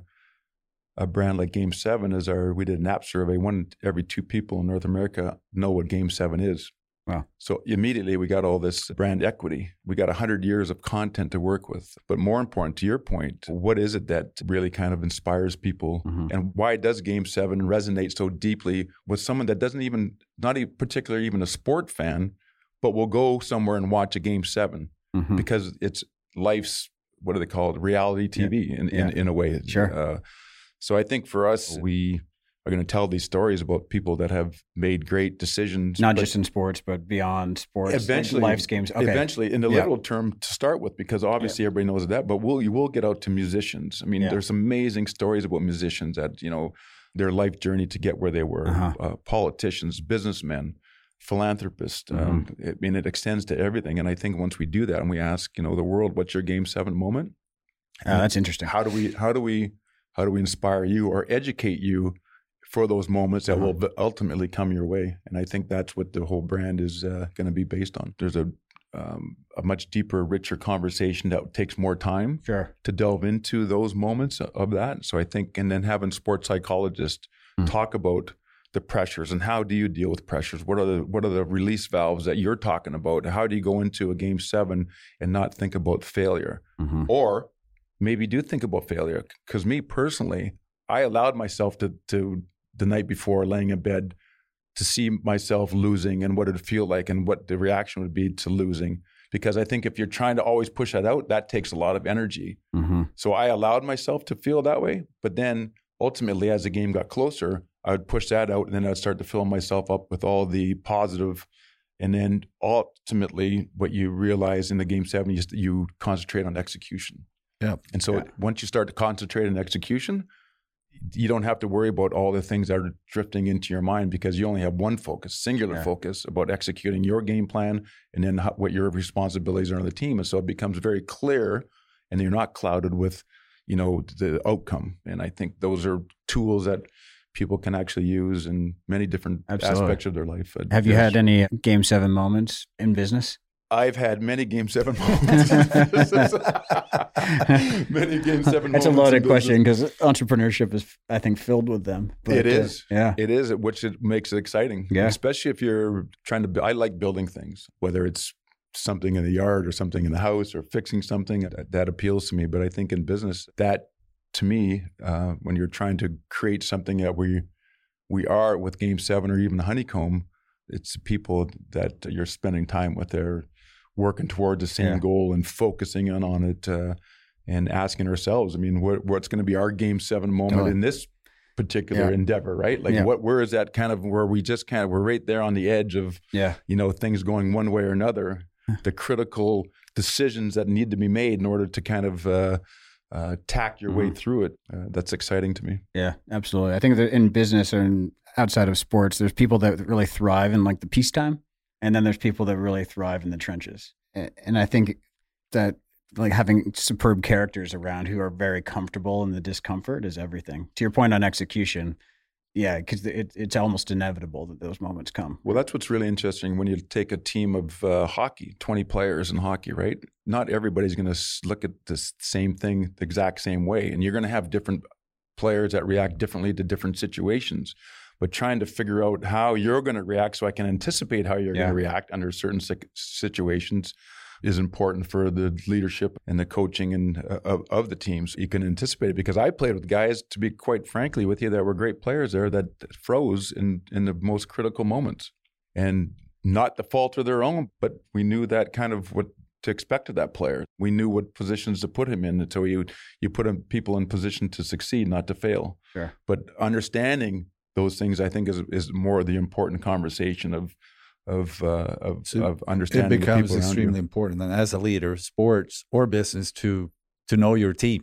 a brand like Game seven is our, we did an app survey. One every two people in North America know what Game seven is. Wow. So immediately we got all this brand equity. We got one hundred years of content to work with. But more important, to your point, what is it that really kind of inspires people? Mm-hmm. And why does Game seven resonate so deeply with someone that doesn't even, not even particularly even a sport fan, but will go somewhere and watch a Game seven mm-hmm. because it's life's, what do they call it, reality T V yeah. in, in, yeah. in a way. Sure. Uh, so I think for us, we are going to tell these stories about people that have made great decisions. Not just in sports, but beyond sports. Eventually, life's games. Okay. Eventually, in the yeah. literal term to start with, because obviously yeah. everybody knows that, but we'll, you will get out to musicians. I mean, yeah. there's amazing stories about musicians that, you know, their life journey to get where they were, uh-huh. uh, politicians, businessmen, philanthropists. Mm-hmm. Um, I mean, it extends to everything. And I think once we do that and we ask, you know, the world, what's your Game seven moment? Uh, that's interesting. How do we, how do we, how do we inspire you or educate you for those moments that uh-huh. will ultimately come your way? And I think that's what the whole brand is uh, going to be based on. There's a um, a much deeper, richer conversation that takes more time sure. to delve into those moments of that. So I think, and then having sports psychologists mm. talk about the pressures and how do you deal with pressures? What are the what are the release valves that you're talking about? How do you go into a Game seven and not think about failure? Mm-hmm. Or maybe do think about failure? Because me personally, I allowed myself to to the night before laying in bed to see myself losing and what it'd feel like and what the reaction would be to losing. Because I think if you're trying to always push that out, that takes a lot of energy. Mm-hmm. So I allowed myself to feel that way. But then ultimately, as the game got closer, I would push that out, and then I'd start to fill myself up with all the positive. And then ultimately, what you realize in the game seven, you, you concentrate on execution. Yeah. And so Yeah. it, once you start to concentrate on execution, you don't have to worry about all the things that are drifting into your mind, because you only have one focus, singular Yeah. focus about executing your game plan and then how, what your responsibilities are on the team. And so it becomes very clear, and you're not clouded with, you know, the outcome. And I think those are tools that people can actually use in many different Absolutely. aspects of their life. Have you There's- had any game seven moments in business? I've had many game seven moments. many game seven That's moments. a in loaded business. question, because entrepreneurship is, I think, filled with them. But, It uh, is. yeah. It is, which it makes it exciting. Yeah. Especially if you're trying to, bu- I like building things, whether it's something in the yard or something in the house or fixing something, that, that appeals to me. But I think in business, that to me, uh, when you're trying to create something that we, we are with Game seven or even Honeycomb, it's the people that you're spending time with. They're working towards the same Yeah. goal and focusing in on it, uh, and asking ourselves, I mean, what, what's going to be our Game seven moment Totally. in this particular Yeah. endeavor, right? Like Yeah. what, where is that kind of where we just kind of, we're right there on the edge of, Yeah. you know, things going one way or another, the critical decisions that need to be made in order to kind of uh, uh, tack your way Mhm. through it. Uh, that's exciting to me. Yeah, absolutely. I think that in business and outside of sports, there's people that really thrive in like the peacetime, and then there's people that really thrive in the trenches. A- And I think that like having superb characters around who are very comfortable in the discomfort is everything. To your point on execution, yeah, because it, it's almost inevitable that those moments come. Well, that's what's really interesting when you take a team of uh, hockey, twenty players in hockey, right? Not everybody's going to look at this same thing the exact same way. And you're going to have different players that react differently to different situations. But trying to figure out how you're going to react so I can anticipate how you're Yeah. going to react under certain si- situations is important for the leadership and the coaching and uh, of, of the teams. You can anticipate it, because I played with guys, to be quite frankly with you, that were great players there that froze in, in the most critical moments. And not the fault of their own, but we knew that kind of what to expect of that player. We knew what positions to put him in. And so you, you put him, people in position to succeed, not to fail. Sure. But understanding those things, I think, is is more the important conversation of of uh, of, So of It understanding the becomes people around extremely you. important, and as a leader, sports or business, to to know your team,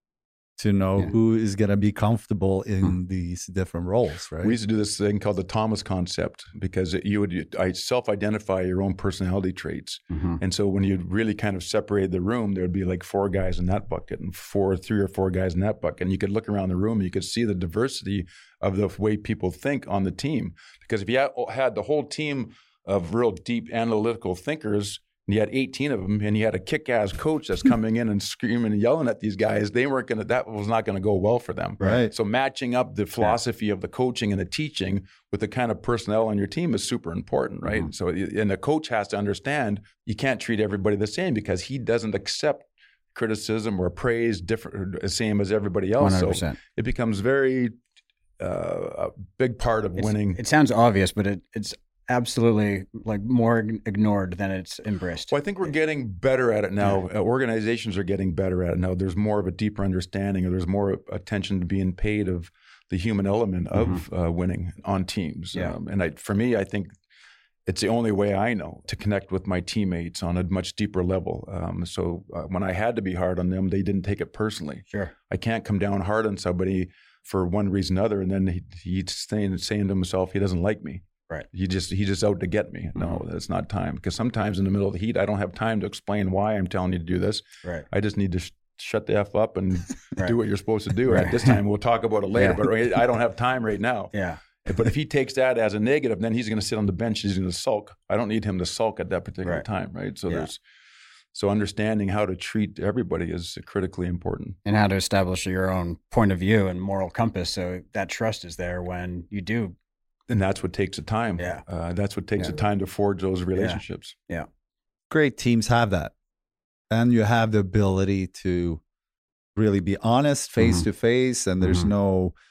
to know Yeah. who is going to be comfortable in these different roles, right? We used to do this thing called the Thomas concept, because it, you would I self-identify your own personality traits. Mhm. And so when you really kind of separated the room, there would be like four guys in that bucket and four, three or four guys in that bucket. And you could look around the room and you could see the diversity of the way people think on the team. Because if you had, had the whole team of real deep analytical thinkers, and you had eighteen of them, and you had a kick-ass coach that's coming in and screaming and yelling at these guys, they weren't going to, that was not going to go well for them. Right. So matching up the philosophy of the coaching and the teaching with the kind of personnel on your team is super important, right? Mhm. So, and the coach has to understand you can't treat everybody the same, because he doesn't accept criticism or praise different, the same as everybody else. one hundred So percent. it becomes very uh, a big part of It's- winning. It sounds obvious, but it, it's absolutely like more ignored than it's embraced. Well, I think we're getting better at it now. Uh, Organizations are getting better at it now. There's more of a deeper understanding, or there's more attention to being paid of the human element of uh, winning on teams. Yeah. Um, and I, for me, I think it's the only way I know to connect with my teammates on a much deeper level. Um, so uh, when I had to be hard on them, they didn't take it personally. Sure. I can't come down hard on somebody for one reason or another, and then he, he's saying, saying to himself, he doesn't like me. Right. He just he's just out to get me. No, that's not time. Because sometimes in the middle of the heat, I don't have time to explain why I'm telling you to do this. Right. I just need to sh- shut the F up and Right. do what you're supposed to do. Right. At this time, we'll talk about it later, Yeah. but right- I don't have time right now. Yeah. But if he takes that as a negative, then he's going to sit on the bench. He's going to sulk. I don't need him to sulk at that particular Right. time, right? So Yeah. there's so understanding how to treat everybody is critically important. And how to establish your own point of view and moral compass, so that trust is there when you do. And that's what takes the time. Yeah. Uh, that's what takes Yeah. the time to forge those relationships. Great teams have that, and you have the ability to really be honest face Mhm. to face, and there's Mhm. no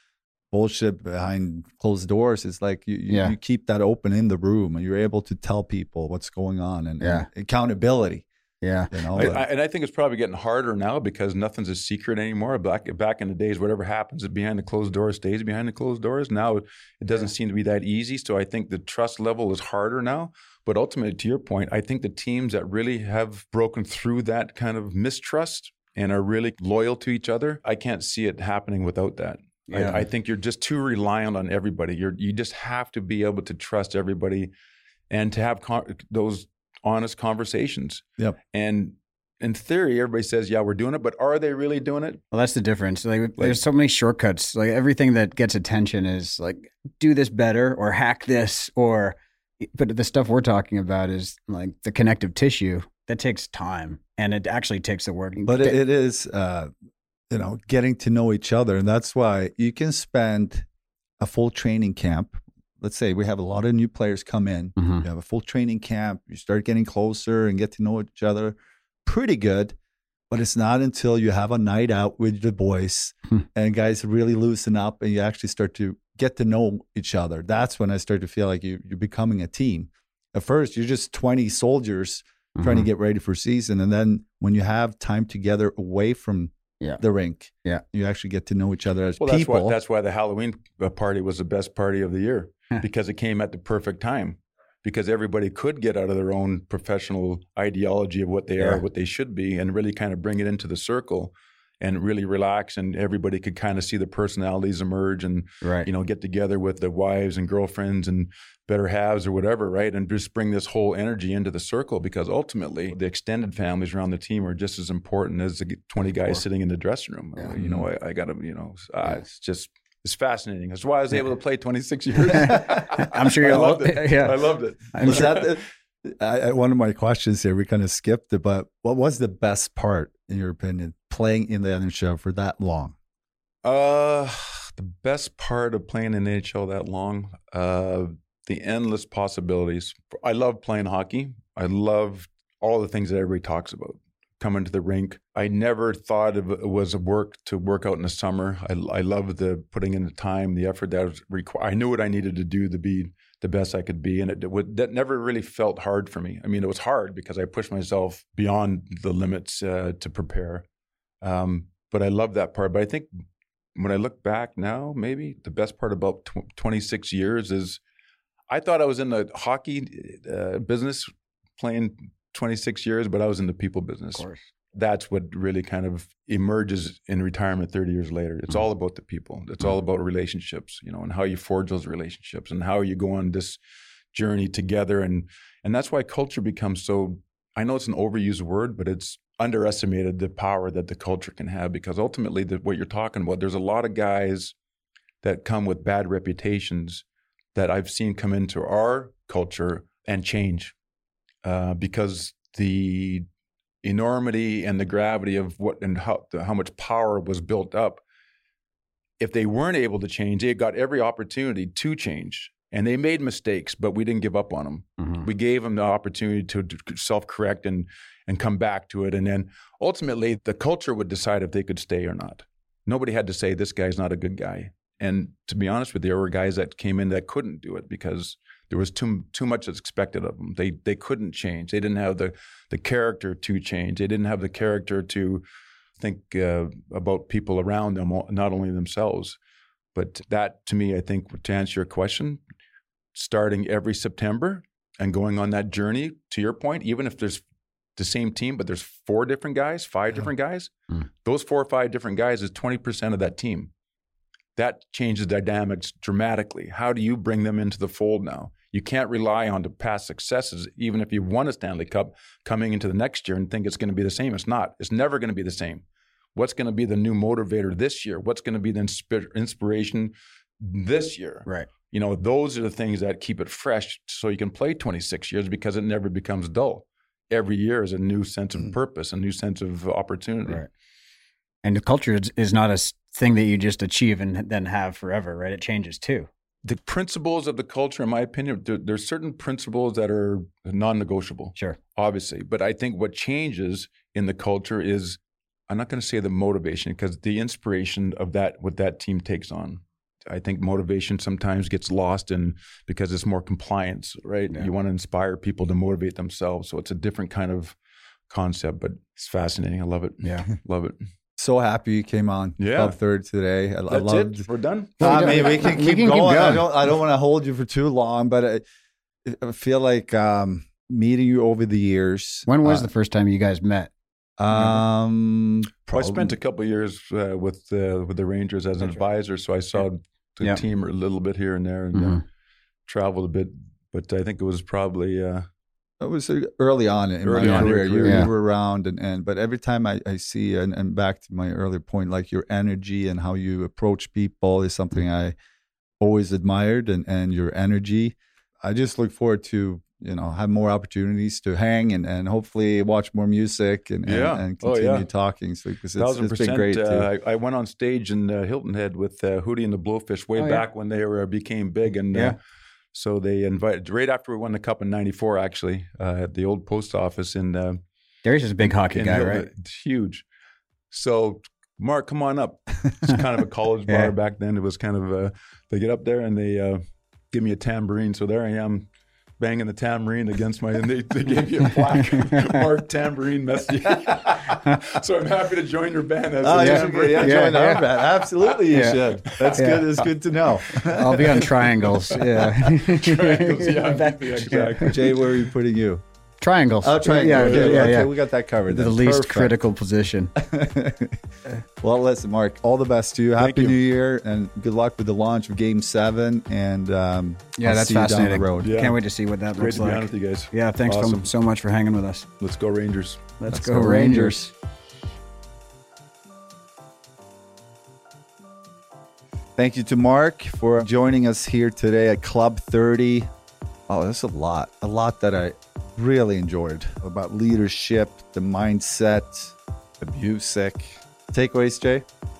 bullshit behind closed doors. It's like you, you, Yeah. you keep that open in the room, and you're able to tell people what's going on, and, Yeah. and accountability. Yeah. You know, I, I, and I think it's probably getting harder now because nothing's a secret anymore. Back back in the days, whatever happens behind the closed doors stays behind the closed doors. Now it doesn't seem to be that easy. So I think the trust level is harder now. But ultimately, to your point, I think the teams that really have broken through that kind of mistrust and are really loyal to each other, I can't see it happening without that. Yeah. I, I think you're just too reliant on everybody. You're you just have to be able to trust everybody and to have con- those honest conversations. Yep. And in theory, everybody says, yeah, we're doing it, but are they really doing it? Well, that's the difference. Like, there's so many shortcuts. Like everything that gets attention is like, do this better or hack this or, but the stuff we're talking about is like the connective tissue that takes time and it actually takes the work. But it, it is, uh, you know, getting to know each other. And that's why you can spend a full training camp. Let's say we have a lot of new players come in. Mhm. You have a full training camp. You start getting closer and get to know each other pretty good. But it's not until you have a night out with the boys Hmm. and guys really loosen up and you actually start to get to know each other. That's when I start to feel like you, you're becoming a team. At first, you're just twenty soldiers trying to Mhm. get ready for season. And then when you have time together away from Yeah. the rink, Yeah. you actually get to know each other as Well, that's people. why, that's why the Halloween party was the best party of the year because it came at the perfect time. Because everybody could get out of their own professional ideology of what they Yeah. are, what they should be, and really kind of bring it into the circle and really relax. And everybody could kind of see the personalities emerge and, Right. you know, get together with the wives and girlfriends and better halves or whatever, right? And just bring this whole energy into the circle because ultimately the extended families around the team are just as important as the twenty guys sitting in the dressing room. Yeah. Uh, you know, I, I got to, you know, uh, Yeah. it's just, it's fascinating. That's why I was able to play twenty-six years. I'm sure I you're loved all- it. yeah. I loved it. I'm Was sure- that the, I, I, one of my questions here? We kind of skipped it, but what was the best part, in your opinion, playing in the N H L for that long? Uh, the best part of playing in the N H L that long, uh, the endless possibilities. I love playing hockey. I love all the things that everybody talks about. Coming to the rink. I never thought of it was a work to work out in the summer. I, I love the putting in the time, the effort that was required. I knew what I needed to do to be the best I could be. And it, it would, that never really felt hard for me. I mean, it was hard because I pushed myself beyond the limits uh, to prepare. Um, but I love that part. But I think when I look back now, maybe the best part about tw- twenty-six years is I thought I was in the hockey uh, business playing twenty-six years, but I was in the people business. Of course. That's what really kind of emerges in retirement thirty years later. It's Mhm. all about the people. It's all about relationships, you know, and how you forge those relationships and how you go on this journey together. And and that's why culture becomes so, I know it's an overused word, but it's underestimated the power that the culture can have because ultimately the, what you're talking about, there's a lot of guys that come with bad reputations that I've seen come into our culture and change. Uh, because the enormity and the gravity of what and how how much power was built up, if they weren't able to change, they got every opportunity to change. And they made mistakes, but we didn't give up on them. Mhm. We gave them the opportunity to, to self-correct and and come back to it. And then ultimately, the culture would decide if they could stay or not. Nobody had to say, this guy's not a good guy. And to be honest with you, there were guys that came in that couldn't do it because there was too too much that's expected of them. They they couldn't change. They didn't have the the character to change. They didn't have the character to think uh, about people around them, not only themselves. But that, to me, I think, to answer your question, starting every September and going on that journey, to your point, even if there's the same team, but there's four different guys, five Yeah. different guys, Mm. those four or five different guys is twenty percent of that team. That changes the dynamics dramatically. How do you bring them into the fold now? You can't rely on the past successes, even if you won a Stanley Cup, coming into the next year and think it's going to be the same. It's not. It's never going to be the same. What's going to be the new motivator this year? What's going to be the insp- inspiration this year? Right. You know, those are the things that keep it fresh so you can play twenty-six years because it never becomes dull. Every year is a new sense of Mm. purpose, a new sense of opportunity. Right. And the culture is, is not a s- thing that you just achieve and then have forever, right? It changes too. The principles of the culture, in my opinion, there, there's certain principles that are non-negotiable, Sure. obviously. But I think what changes in the culture is, I'm not going to say the motivation, because the inspiration of that, what that team takes on. I think motivation sometimes gets lost in because it's more compliance, right? Yeah. You want to inspire people to motivate themselves. So it's a different kind of concept, but it's fascinating. I love it. Yeah. Love it. So happy you came on Yeah. Club thirty today. I, I That's loved it. We're done. I mean, we can We keep can keep going. I going. don't. I don't want to hold you for too long, but I, I feel like um, meeting you over the years. When was uh, the first time you guys met? Um, Well, I spent a probably- couple of years uh, with uh, with the Rangers as an That's right. advisor, so I saw the Yeah. team a little bit here and there, and uh, Mhm. traveled a bit. But I think it was probably uh, It was uh, early on in Early my on in your career. You, career. Yeah. you were around, and, and but every time I, I see, and, and back to my earlier point, like your energy and how you approach people is something I always admired, and, and your energy. I just look forward to, you know, have more opportunities to hang and, and hopefully watch more music and, and, Yeah. and Oh, continue yeah. talking. So because it's, thousand it's percent. been great too. Uh, I, I went on stage in uh, Hilton Head with uh, Hootie and the Blowfish way Oh, yeah. back when they were uh, became big, and Yeah. uh, so they invited right after we won the cup in ninety-four, actually, uh, at the old post office in. Uh, Darius is a big hockey in guy, Hilton. right? It's huge. So, Mark, come on up. It's kind of a college Yeah. bar back then. It was kind of uh, they get up there and they uh, give me a tambourine. So there I am, banging the tambourine against my, and they, they gave me a plaque, Mark Tambourine Messier. So I'm happy to join your band. As Oh, a you yeah. should, tambourine. yeah, Yeah, join yeah. our band. Absolutely, you Yeah. should. That's Yeah. good. It's good to know. I'll be on triangles. Yeah. Triangles, yeah, exactly, exactly. Jay, where are you putting you? Triangles. Oh, triangle. Yeah, okay, yeah, yeah. okay, yeah. we got that covered. The then. least Perfect. critical position. Well, listen, Mark, all the best to you. Happy you. New Year, and good luck with the launch of Game Seven. And um, Yeah, I'll that's see you fascinating. down the road. Yeah. Can't wait to see what that Great looks to be on like. with you guys. Yeah, thanks Awesome. so, so much for hanging with us. Let's go Rangers. Let's, Let's go, go Rangers. Thank you to Mark for joining us here today at Club thirty. Oh, there's a lot, a lot that I really enjoyed about leadership, the mindset, the music. Takeaways, Jay?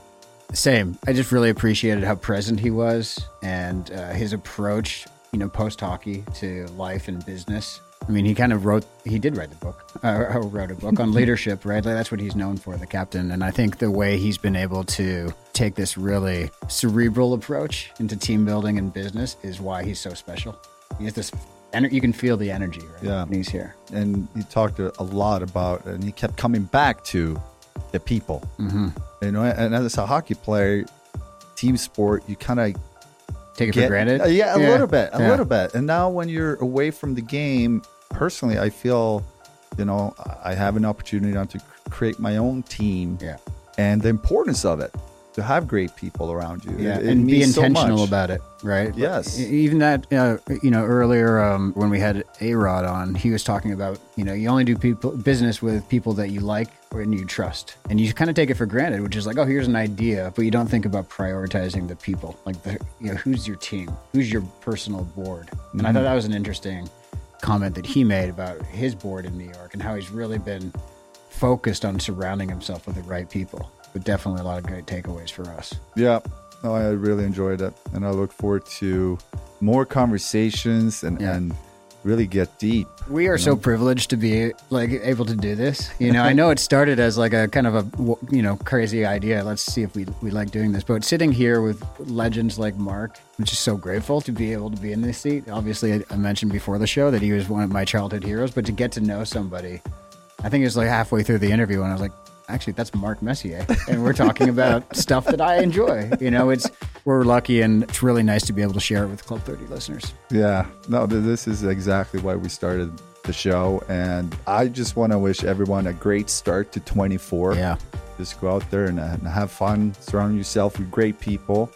Same. I just really appreciated how present he was and uh, his approach, you know, post hockey to life and business. I mean, he kind of wrote, he did write the book, uh, or wrote a book on leadership, right? Like, that's what he's known for, the captain. And I think the way he's been able to take this really cerebral approach into team building and business is why he's so special. He has this, ener- you can feel the energy, right? Yeah. When he's here. And he talked a lot about, and he kept coming back to the people. Mm-hmm. You know, and as a hockey player, team sport, you kind of Take it get for granted? Uh, yeah, a Yeah. little bit, a Yeah. little bit. And now when you're away from the game, personally, I feel, you know, I have an opportunity now to create my own team. Yeah. And the importance of it, to have great people around you. Yeah, It- it and be means so intentional much. about it, right? Yes. E- Even that, uh, you know, earlier um, when we had A-Rod on, he was talking about, you know, you only do people business with people that you like and you trust. And you kind of take it for granted, which is like, oh, here's an idea, but you don't think about prioritizing the people. Like, the, you know, who's your team? Who's your personal board? And Mm-hmm. I thought that was an interesting comment that he made about his board in New York and how he's really been focused on surrounding himself with the right people. But definitely a lot of great takeaways for us. Yeah. No, I really enjoyed it. And I look forward to more conversations and, Yeah. and really get deep. We are so privileged to be like able to do this. You know, I know it started as like a kind of a, you know, crazy idea. Let's see if we, we like doing this. But sitting here with legends like Mark, I'm just so grateful to be able to be in this seat. Obviously, I, I mentioned before the show that he was one of my childhood heroes, but to get to know somebody, I think it was like halfway through the interview when I was like, actually, that's Mark Messier. And we're talking about stuff that I enjoy. You know, it's, we're lucky and it's really nice to be able to share it with Club thirty listeners. Yeah. No, th- this is exactly why we started the show. And I just want to wish everyone a great start to twenty-four. Yeah. Just go out there and, uh, and have fun. Surround yourself with great people.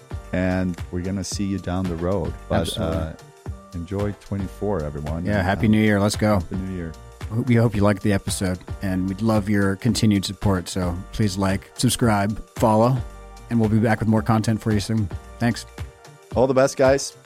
And we're going to see you down the road. But Absolutely. uh, enjoy twenty-four, everyone. Yeah. And, Happy uh, New Year. Let's go. Happy New Year. We hope you liked the episode and we'd love your continued support. So please like, subscribe, follow, and we'll be back with more content for you soon. Thanks. All the best, guys.